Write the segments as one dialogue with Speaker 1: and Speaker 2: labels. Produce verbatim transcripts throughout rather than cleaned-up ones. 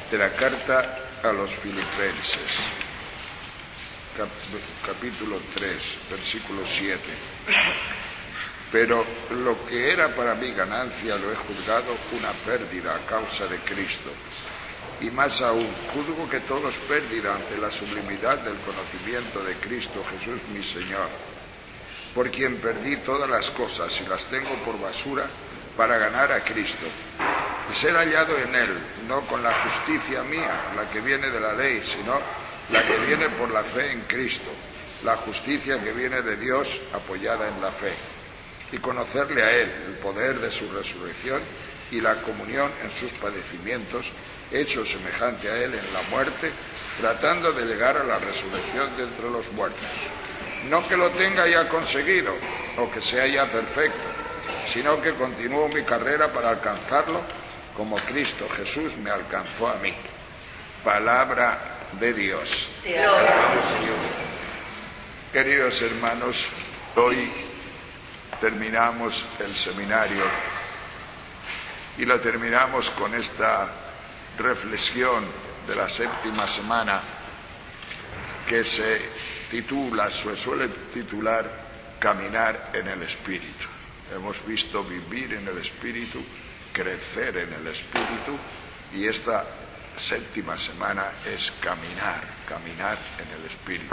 Speaker 1: de la carta a los Filipenses, cap capítulo tres, versículo siete. Pero lo que era para mí ganancia lo he juzgado una pérdida a causa de Cristo. Y más aún, juzgo que todo es pérdida ante la sublimidad del conocimiento de Cristo Jesús mi Señor, por quien perdí todas las cosas y las tengo por basura para ganar a Cristo y ser hallado en Él, no con la justicia mía, la que viene de la ley, sino la que viene por la fe en Cristo, la justicia que viene de Dios apoyada en la fe, y conocerle a Él, el poder de su resurrección y la comunión en sus padecimientos, hecho semejante a Él en la muerte, tratando de llegar a la resurrección de entre los muertos. No que lo tenga ya conseguido o que sea ya perfecto, sino que continúo mi carrera para alcanzarlo como Cristo Jesús me alcanzó a mí. Palabra de Dios.
Speaker 2: Te alabamos, Señor.
Speaker 1: Queridos hermanos, hoy terminamos el seminario y lo terminamos con esta reflexión de la séptima semana que se titula, se suele titular Caminar en el Espíritu. Hemos visto vivir en el Espíritu, crecer en el Espíritu, y esta séptima semana es caminar, caminar en el Espíritu.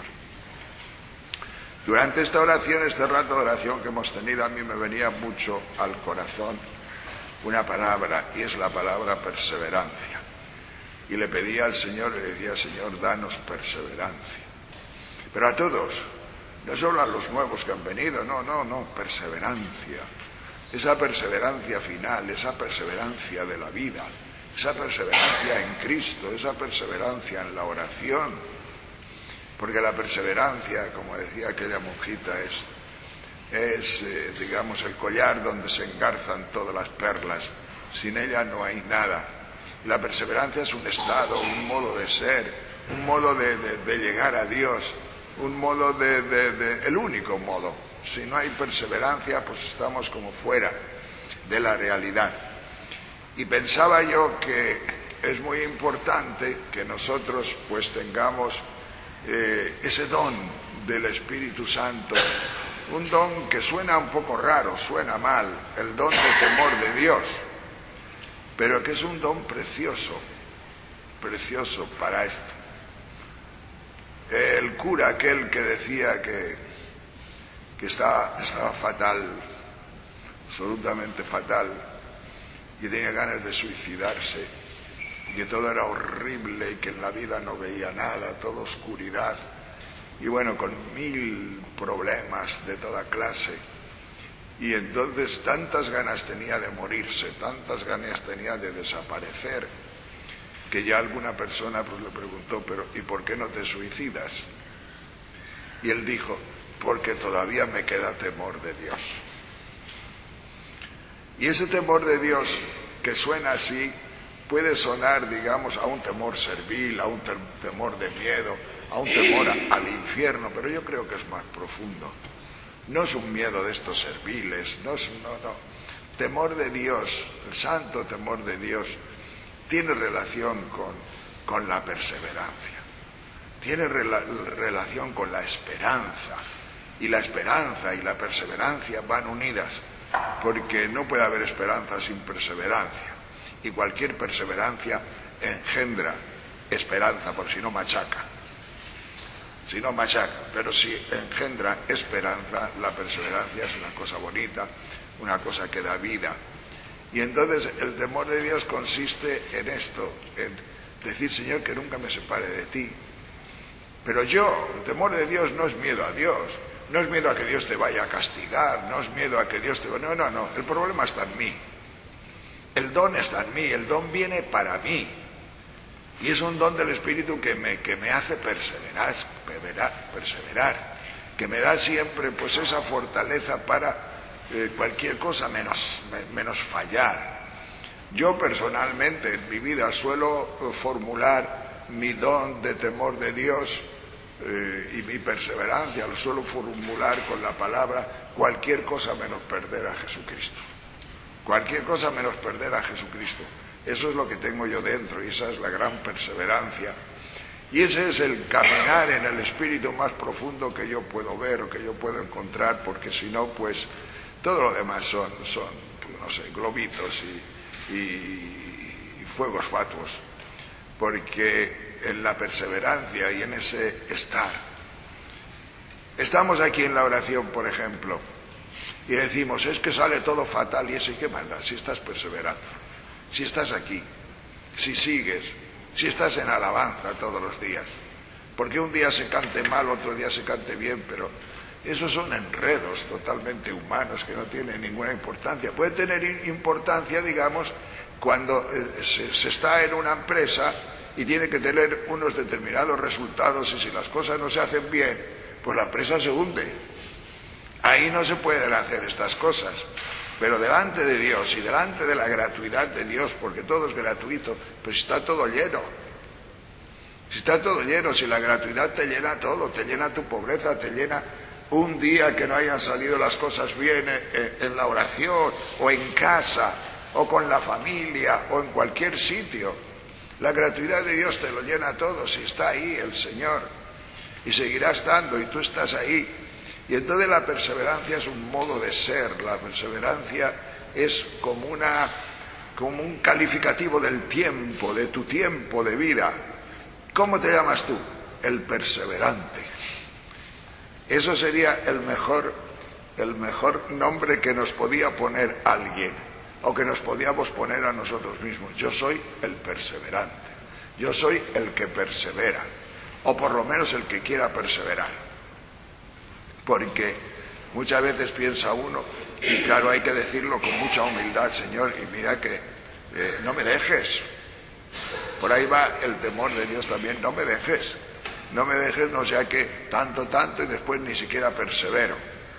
Speaker 1: Durante esta oración, este rato de oración que hemos tenido, a mí me venía mucho al corazón una palabra, y es la palabra perseverancia. Y le pedía al Señor, le decía, Señor, danos perseverancia. Pero a todos, no solo a los nuevos que han venido, no, no, no, perseverancia. Esa perseverancia final, esa perseverancia de la vida, esa perseverancia en Cristo, esa perseverancia en la oración. Porque la perseverancia, como decía aquella monjita, es, es eh, digamos, el collar donde se engarzan todas las perlas. Sin ella no hay nada. La perseverancia es un estado, un modo de ser, un modo de, de, de llegar a Dios, un modo de, de, de, el único modo. Si no hay perseverancia, pues estamos como fuera de la realidad. Y pensaba yo que es muy importante que nosotros pues tengamos eh, ese don del Espíritu Santo, un don que suena un poco raro, suena mal, el don de temor de Dios, pero que es un don precioso, precioso para esto. El cura aquel que decía que, que estaba, estaba fatal, absolutamente fatal, y tenía ganas de suicidarse, y que todo era horrible, y que en la vida no veía nada, toda oscuridad, y bueno, con mil problemas de toda clase. Y entonces tantas ganas tenía de morirse, tantas ganas tenía de desaparecer, que ya alguna persona pues le preguntó, pero ¿y por qué no te suicidas? Y él dijo, porque todavía me queda temor de Dios. Y ese temor de Dios, que suena así, puede sonar, digamos, a un temor servil, a un temor de miedo, a un temor a, al infierno, pero yo creo que es más profundo. No es un miedo de estos serviles, no es, no, no. Temor de Dios, el santo temor de Dios, tiene relación con, con la perseverancia, tiene rela, relación con la esperanza, y la esperanza y la perseverancia van unidas, porque no puede haber esperanza sin perseverancia, y cualquier perseverancia engendra esperanza, por si no machaca, si no machaca, pero si engendra esperanza, la perseverancia es una cosa bonita, una cosa que da vida. Y entonces el temor de Dios consiste en esto, en decir, Señor, que nunca me separe de ti. Pero yo, el temor de Dios no es miedo a Dios, no es miedo a que Dios te vaya a castigar, no es miedo a que Dios te... No, no, no, el problema está en mí. El don está en mí, el don viene para mí. Y es un don del Espíritu que me, que me hace perseverar, perseverar, que me da siempre pues esa fortaleza para eh, cualquier cosa menos, menos fallar. Yo personalmente en mi vida suelo formular mi don de temor de Dios eh, y mi perseverancia, lo suelo formular con la palabra cualquier cosa menos perder a Jesucristo. Cualquier cosa menos perder a Jesucristo. Eso es lo que tengo yo dentro y esa es la gran perseverancia. Y ese es el caminar en el espíritu más profundo que yo puedo ver o que yo puedo encontrar, porque si no, pues todo lo demás son, son no sé, globitos y, y, y fuegos fatuos. Porque en la perseverancia y en ese estar, estamos aquí en la oración, por ejemplo, y decimos, es que sale todo fatal, y eso, ¿y qué manda? Si estás perseverando, si estás aquí, si sigues, si estás en alabanza todos los días, porque un día se cante mal, otro día se cante bien, pero esos son enredos totalmente humanos que no tienen ninguna importancia. Puede tener importancia, digamos, cuando eh, se, se está en una empresa y tiene que tener unos determinados resultados, y si las cosas no se hacen bien, pues la empresa se hunde. Ahí no se pueden hacer estas cosas. Pero delante de Dios y delante de la gratuidad de Dios, porque todo es gratuito, pues está todo lleno. Si está todo lleno, si la gratuidad te llena todo, te llena tu pobreza, te llena un día que no hayan salido las cosas bien en la oración, o en casa, o con la familia, o en cualquier sitio. La gratuidad de Dios te lo llena todo, si está ahí el Señor, y seguirá estando, y tú estás ahí. Y entonces la perseverancia es un modo de ser, la perseverancia es como, una, como un calificativo del tiempo, de tu tiempo de vida. ¿Cómo te llamas tú? El perseverante. Eso sería el mejor, el mejor nombre que nos podía poner alguien, o que nos podíamos poner a nosotros mismos. Yo soy el perseverante, yo soy el que persevera, o por lo menos el que quiera perseverar. Porque muchas veces piensa uno, y claro, hay que decirlo con mucha humildad, Señor, y mira que eh, no me dejes. Por ahí va el temor de Dios también, no me dejes, no me dejes, no sea que tanto, tanto, y después ni siquiera persevero.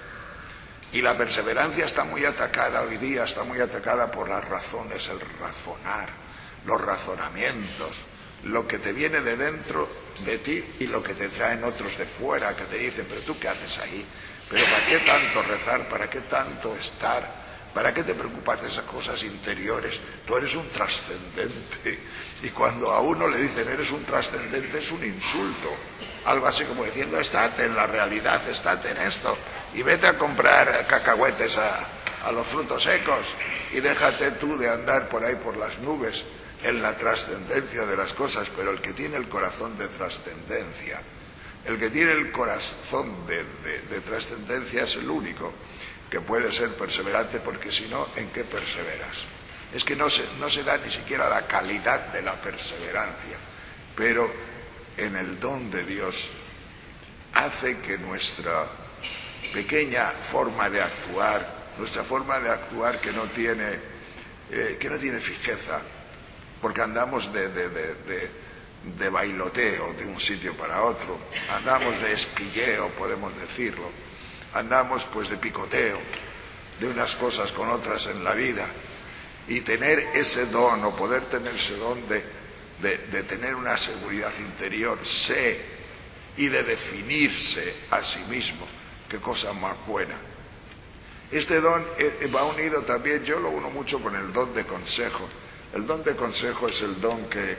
Speaker 1: Y la perseverancia está muy atacada hoy día, está muy atacada por las razones, el razonar, los razonamientos, lo que te viene de dentro de ti y lo que te traen otros de fuera, que te dicen, pero tú qué haces ahí, pero ¿para qué tanto rezar? ¿Para qué tanto estar? ¿Para qué te preocupas de esas cosas interiores? Tú eres un trascendente. Y cuando a uno le dicen eres un trascendente es un insulto, algo así como diciendo, estate en la realidad, estate en esto, y vete a comprar cacahuetes a, a los frutos secos, y déjate tú de andar por ahí por las nubes en la trascendencia de las cosas. Pero el que tiene el corazón de trascendencia, el que tiene el corazón de, de, de trascendencia es el único que puede ser perseverante, porque si no, ¿en qué perseveras? Es que no se, no se da ni siquiera la calidad de la perseverancia, pero en el don de Dios hace que nuestra pequeña forma de actuar, nuestra forma de actuar que no tiene, eh, que no tiene fijeza, porque andamos de, de, de, de, de bailoteo de un sitio para otro, andamos de espilleo, podemos decirlo, andamos pues de picoteo de unas cosas con otras en la vida, y tener ese don, o poder tener ese don de, de, de tener una seguridad interior, sé, y de definirse a sí mismo, qué cosa más buena. Este don eh, va unido también, yo lo uno mucho con el don de consejo. El don de consejo es el don que...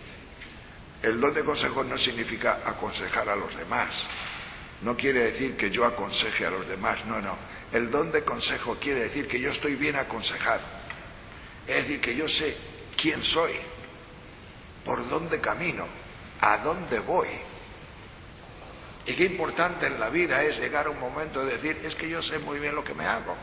Speaker 1: El don de consejo no significa aconsejar a los demás. No quiere decir que yo aconseje a los demás, no, no. El don de consejo quiere decir que yo estoy bien aconsejado. Es decir, que yo sé quién soy, por dónde camino, a dónde voy. Y qué importante en la vida es llegar a un momento de decir, es que yo sé muy bien lo que me hago.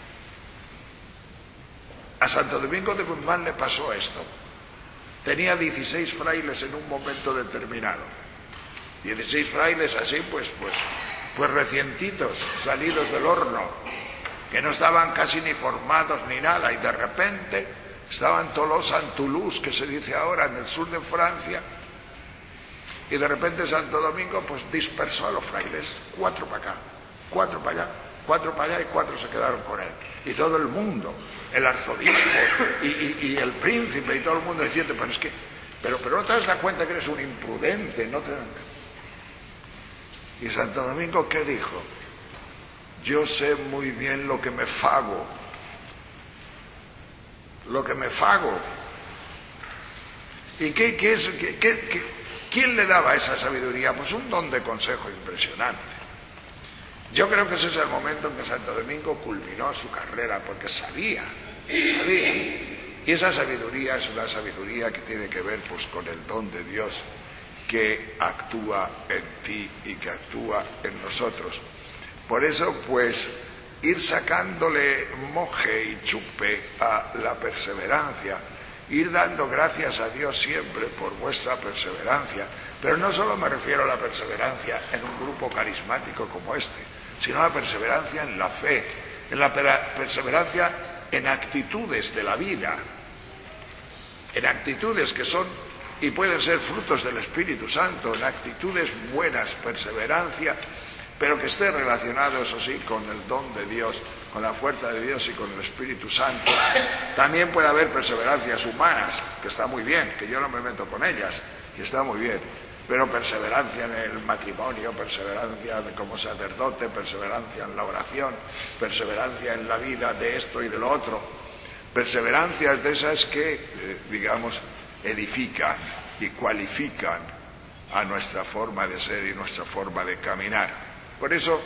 Speaker 1: A Santo Domingo de Guzmán le pasó esto. Tenía dieciséis frailes en un momento determinado. dieciséis frailes así, pues, pues, pues recientitos, salidos del horno, que no estaban casi ni formados ni nada, y de repente estaban Tolosa en Toulouse, que se dice ahora, en el sur de Francia, y de repente Santo Domingo pues dispersó a los frailes, cuatro para acá, cuatro para allá, cuatro para allá, y cuatro se quedaron con él. Y todo el mundo, el arzobispo y, y, y el príncipe y todo el mundo diciendo, pero es que, pero, pero no te das cuenta que eres un imprudente, no te... Y Santo Domingo, ¿qué dijo? Yo sé muy bien lo que me fago, lo que me fago, ¿Y qué, qué es, qué, qué, qué, quién le daba esa sabiduría? Pues un don de consejo impresionante. Yo creo que ese es el momento en que Santo Domingo culminó su carrera, porque sabía, sabía. Y esa sabiduría es una sabiduría que tiene que ver pues con el don de Dios que actúa en ti y que actúa en nosotros. Por eso, pues, ir sacándole moje y chupe a la perseverancia, ir dando gracias a Dios siempre por vuestra perseverancia, pero no solo me refiero a la perseverancia en un grupo carismático como este, sino a la perseverancia en la fe, en la perseverancia en actitudes de la vida, en actitudes que son y pueden ser frutos del Espíritu Santo, en actitudes buenas, perseverancia, pero que esté relacionado, eso sí, con el don de Dios, con la fuerza de Dios y con el Espíritu Santo. También puede haber perseverancias humanas, que está muy bien, que yo no me meto con ellas, y está muy bien, pero perseverancia en el matrimonio, perseverancia como sacerdote, perseverancia en la oración, perseverancia en la vida de esto y de lo otro, perseverancias de esas que, eh, digamos, edifican y cualifican a nuestra forma de ser y nuestra forma de caminar. Por eso,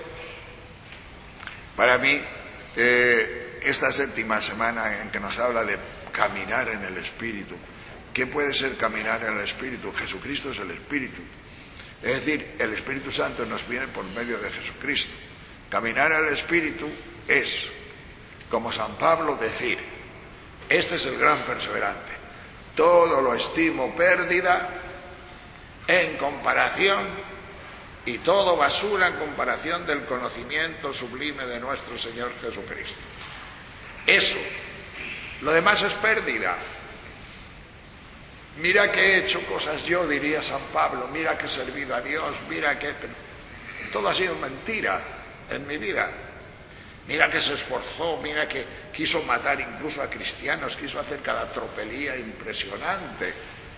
Speaker 1: para mí, eh, esta séptima semana en que nos habla de caminar en el Espíritu, ¿qué puede ser caminar en el Espíritu? Jesucristo es el Espíritu. Es decir, el Espíritu Santo nos viene por medio de Jesucristo. Caminar en el Espíritu es, como San Pablo, decir, este es el gran perseverante. Todo lo estimo pérdida en comparación y todo basura en comparación del conocimiento sublime de nuestro Señor Jesucristo. Eso. Lo demás es pérdida. Mira que he hecho cosas yo, diría San Pablo, mira que he servido a Dios, mira que... Todo ha sido mentira en mi vida. Mira que se esforzó, mira que quiso matar incluso a cristianos, quiso hacer cada tropelía impresionante.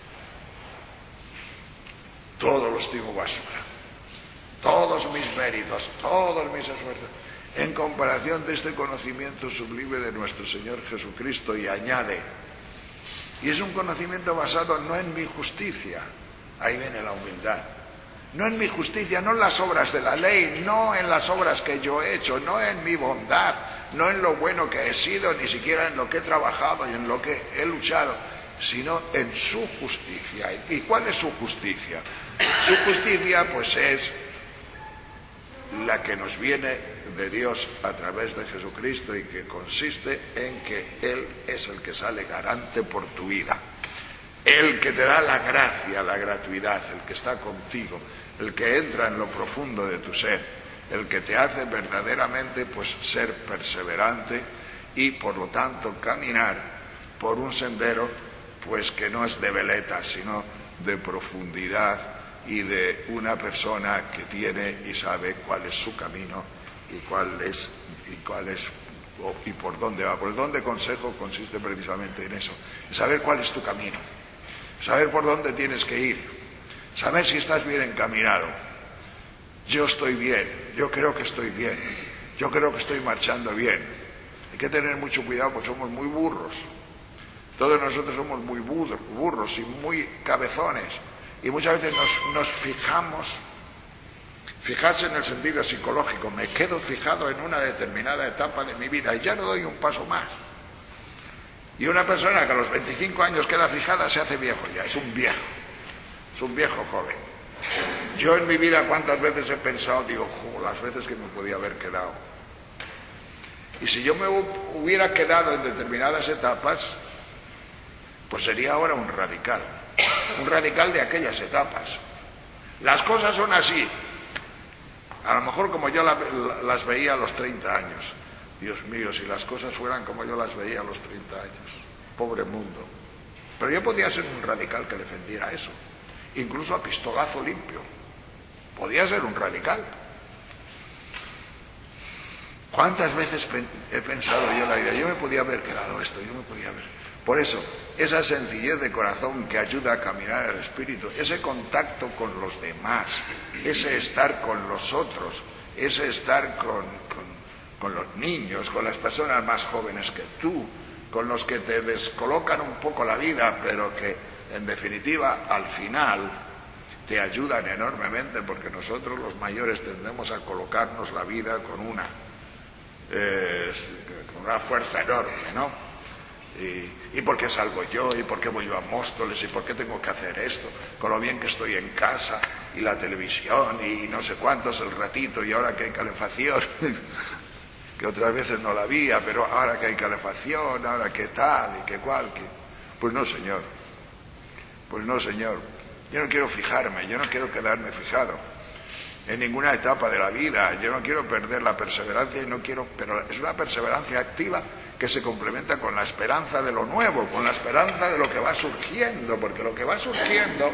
Speaker 1: Todo lo estimo basura. Todos mis méritos, todos mis esfuerzos, en comparación de este conocimiento sublime de nuestro Señor Jesucristo, y añade, y es un conocimiento basado no en mi justicia, ahí viene la humildad, no en mi justicia, no en las obras de la ley, no en las obras que yo he hecho, no en mi bondad, no en lo bueno que he sido, ni siquiera en lo que he trabajado y en lo que he luchado, sino en su justicia. ¿Y cuál es su justicia? Su justicia, pues, es la que nos viene de Dios a través de Jesucristo y que consiste en que Él es el que sale garante por tu vida, el que te da la gracia, la gratuidad, el que está contigo, el que entra en lo profundo de tu ser, el que te hace verdaderamente pues ser perseverante y por lo tanto caminar por un sendero pues que no es de veletas sino de profundidad y de una persona que tiene y sabe cuál es su camino y cuál es y cuál es o, y por dónde va. Por el don de consejo consiste precisamente en eso, en saber cuál es tu camino, saber por dónde tienes que ir, saber si estás bien encaminado. Yo estoy bien, yo creo que estoy bien, yo creo que estoy marchando bien. Hay que tener mucho cuidado porque somos muy burros. Todos nosotros somos muy burros y muy cabezones. Y muchas veces nos, nos fijamos, fijarse en el sentido psicológico, me quedo fijado en una determinada etapa de mi vida y ya no doy un paso más. Y una persona que a los veinticinco años queda fijada se hace viejo ya, es un viejo, es un viejo joven. Yo en mi vida cuántas veces he pensado, digo, jo, las veces que me podía haber quedado. Y si yo me hubiera quedado en determinadas etapas, pues sería ahora un radical, un radical de aquellas etapas. Las cosas son así, a lo mejor como yo la, la, las veía a los treinta años. Dios mío, si las cosas fueran como yo las veía a los treinta años, pobre mundo. Pero yo podía ser un radical que defendiera eso, incluso a pistolazo limpio, podía ser un radical. ¿Cuántas veces he pensado yo en la vida? Yo me podía haber quedado esto, yo me podía haber... Por eso, esa sencillez de corazón que ayuda a caminar el espíritu, ese contacto con los demás, ese estar con los otros, ese estar con, con, con los niños, con las personas más jóvenes que tú, con los que te descolocan un poco la vida, pero que en definitiva, al final te ayudan enormemente, porque nosotros los mayores tendemos a colocarnos la vida con una, eh, con una fuerza enorme, ¿no? Y, y por qué salgo yo, y por qué voy yo a Móstoles, y por qué tengo que hacer esto, con lo bien que estoy en casa, y la televisión, y no sé cuántos el ratito, y ahora que hay calefacción, que otras veces no la había, pero ahora que hay calefacción, ahora que tal, y que cual, que... Pues no, señor, pues no, señor, yo no quiero fijarme, yo no quiero quedarme fijado en ninguna etapa de la vida, yo no quiero perder la perseverancia, y no quiero, pero es una perseverancia activa que se complementa con la esperanza de lo nuevo, con la esperanza de lo que va surgiendo, porque lo que va surgiendo,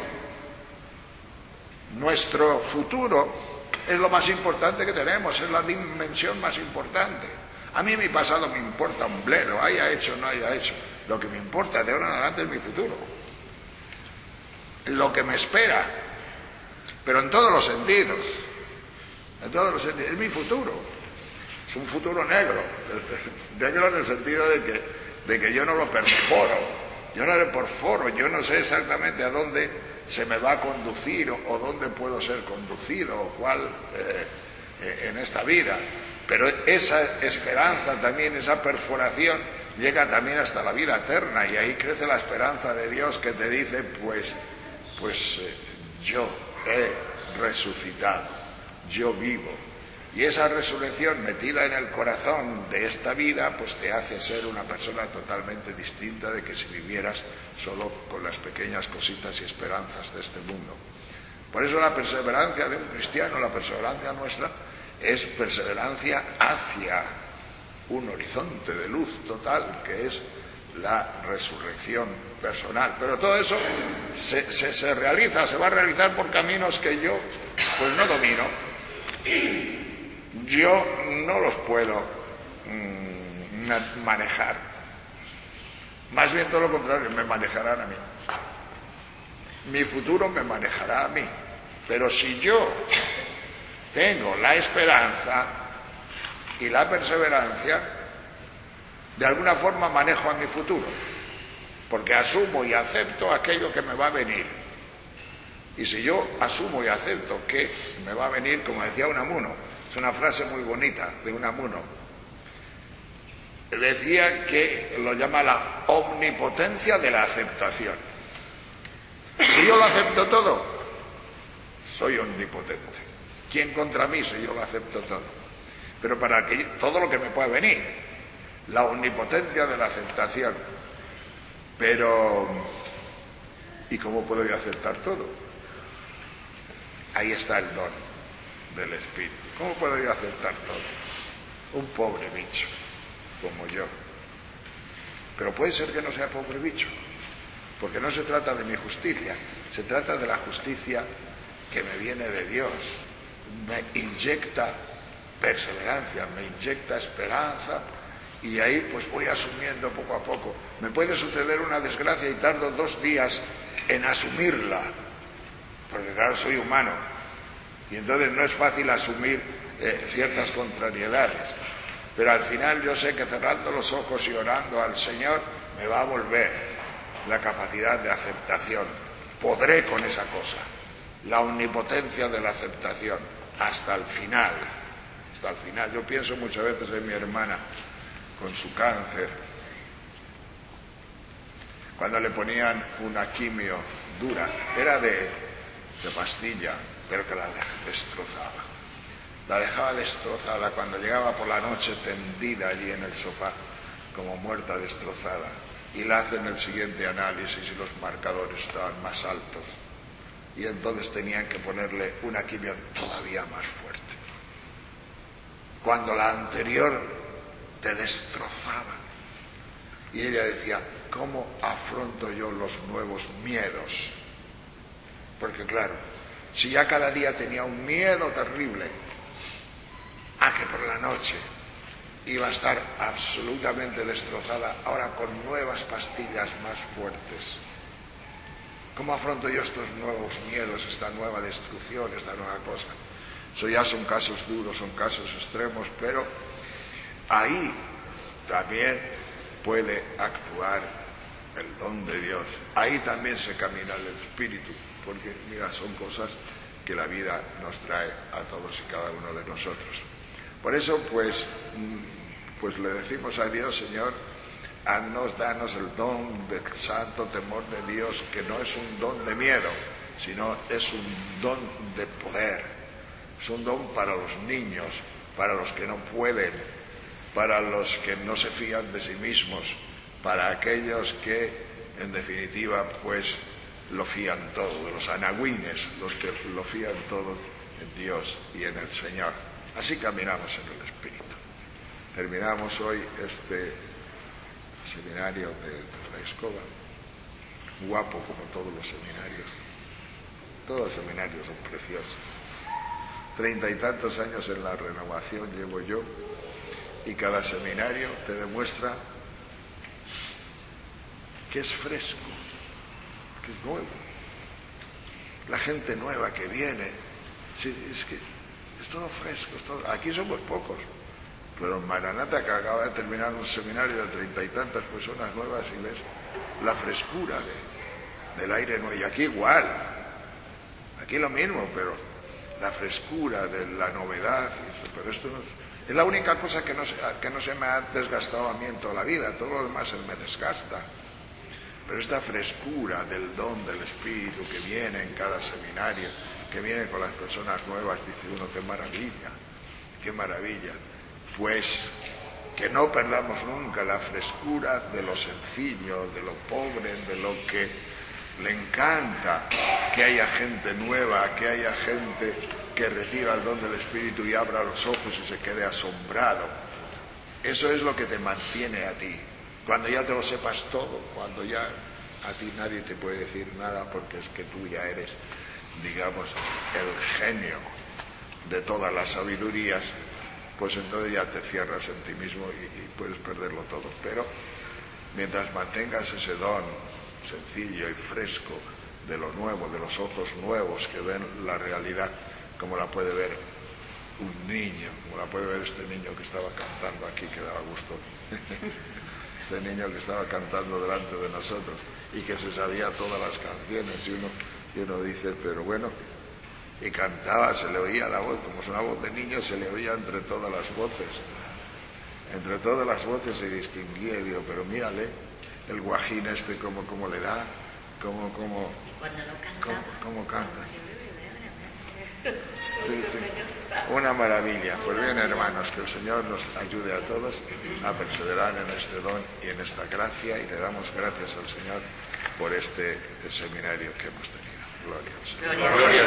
Speaker 1: nuestro futuro, es lo más importante que tenemos, es la dimensión más importante. A mí mi pasado me importa un bledo, haya hecho o no haya hecho. Lo que me importa de ahora en adelante es mi futuro, lo que me espera, pero en todos los sentidos, en todos los sentidos, es mi futuro. Es un futuro negro, negro en el sentido de que, de que yo no lo perforo, yo no lo perforo, yo no sé exactamente a dónde se me va a conducir o, o dónde puedo ser conducido o cuál eh, en esta vida, pero esa esperanza también, esa perforación llega también hasta la vida eterna, y ahí crece la esperanza de Dios que te dice, pues, pues eh, yo he resucitado, yo vivo. Y esa resurrección metida en el corazón de esta vida, pues te hace ser una persona totalmente distinta de que si vivieras solo con las pequeñas cositas y esperanzas de este mundo. Por eso la perseverancia de un cristiano, la perseverancia nuestra, es perseverancia hacia un horizonte de luz total, que es la resurrección personal. Pero todo eso se, se, se realiza, se va a realizar por caminos que yo pues no domino. Yo no los puedo mmm, manejar. Más bien todo lo contrario, me manejarán a mí. Mi futuro me manejará a mí. Pero si yo tengo la esperanza y la perseverancia, de alguna forma manejo a mi futuro, porque asumo y acepto aquello que me va a venir. Y si yo asumo y acepto que me va a venir, como decía Unamuno, es una frase muy bonita de Unamuno, decía que lo llama la omnipotencia de la aceptación. Si yo lo acepto todo, soy omnipotente. ¿Quién contra mí si yo lo acepto todo? Pero para que todo lo que me pueda venir, la omnipotencia de la aceptación. Pero ¿y cómo puedo yo aceptar todo? Ahí está el don del Espíritu. ¿Cómo puedo yo aceptar todo? Un pobre bicho como yo. Pero puede ser que no sea pobre bicho, porque no se trata de mi justicia, se trata de la justicia que me viene de Dios. Me inyecta perseverancia, me inyecta esperanza, y ahí pues voy asumiendo poco a poco. Me puede suceder una desgracia y tardo dos días en asumirla, porque claro, soy humano, y entonces no es fácil asumir eh, ciertas contrariedades, pero al final yo sé que cerrando los ojos y orando al Señor me va a volver la capacidad de aceptación. Podré con esa cosa, la omnipotencia de la aceptación, hasta el final, hasta el final. Yo pienso muchas veces en mi hermana con su cáncer, cuando le ponían una quimio dura, era de, de pastilla, pero que la destrozaba. La dejaba destrozada cuando llegaba por la noche tendida allí en el sofá, como muerta, destrozada. Y le hacen el siguiente análisis y los marcadores estaban más altos. Y entonces tenían que ponerle una quimio todavía más fuerte. Cuando la anterior te destrozaba. Y ella decía, ¿cómo afronto yo los nuevos miedos? Porque claro, si ya cada día tenía un miedo terrible a que por la noche iba a estar absolutamente destrozada, ahora con nuevas pastillas más fuertes, ¿cómo afronto yo estos nuevos miedos, esta nueva destrucción, esta nueva cosa? Eso ya son casos duros, son casos extremos, pero ahí también puede actuar el don de Dios. Ahí también se camina el Espíritu, porque mira, son cosas que la vida nos trae a todos y cada uno de nosotros. Por eso, pues, pues le decimos a Dios, Señor, haznos, danos el don del santo temor de Dios, que no es un don de miedo, sino es un don de poder. Es un don para los niños, para los que no pueden, para los que no se fían de sí mismos, para aquellos que, en definitiva, pues lo fían todo, de los anagüines, los que lo fían todo en Dios y en el Señor. Así caminamos en el Espíritu. Terminamos hoy este seminario de, de Fray Escobar, guapo como todos los seminarios. Todos los seminarios son preciosos. Treinta y tantos años en la renovación llevo yo, y cada seminario te demuestra que es fresco, que es nuevo. La gente nueva que viene, sí, es que es todo fresco, es todo. Aquí somos pocos, pero en Maranata, que acaba de terminar un seminario de treinta y tantas personas nuevas, y ves la frescura de, del aire nuevo. Y aquí igual, aquí lo mismo, pero la frescura de la novedad. Pero esto no es, es la única cosa que no, se, que no se me ha desgastado a mí en toda la vida. Todo lo demás se me desgasta. Pero esta frescura del don del Espíritu que viene en cada seminario, que viene con las personas nuevas, dice uno, qué maravilla, qué maravilla. Pues que no perdamos nunca la frescura de lo sencillo, de lo pobre, de lo que le encanta, que haya gente nueva, que haya gente que reciba el don del Espíritu y abra los ojos y se quede asombrado. Eso es lo que te mantiene a ti. Cuando ya te lo sepas todo, cuando ya a ti nadie te puede decir nada, porque es que tú ya eres, digamos, el genio de todas las sabidurías, pues entonces ya te cierras en ti mismo y, y puedes perderlo todo. Pero mientras mantengas ese don sencillo y fresco de lo nuevo, de los ojos nuevos que ven la realidad, como la puede ver un niño, como la puede ver este niño que estaba cantando aquí, que daba gusto. Este niño que estaba cantando delante de nosotros y que se sabía todas las canciones, y uno, y uno dice, pero bueno, y cantaba, se le oía la voz, como es una voz de niño, se le oía entre todas las voces, entre todas las voces se distinguía, y digo, pero mírale, el guajín este, como, como le da, como, como,
Speaker 2: cuando no cantaba,
Speaker 1: como, como canta. Sí, sí. Una maravilla. Pues bien, hermanos, que el Señor nos ayude a todos a perseverar en este don y en esta gracia, y le damos gracias al Señor por este seminario que hemos tenido. Gloria al Señor. Gloria.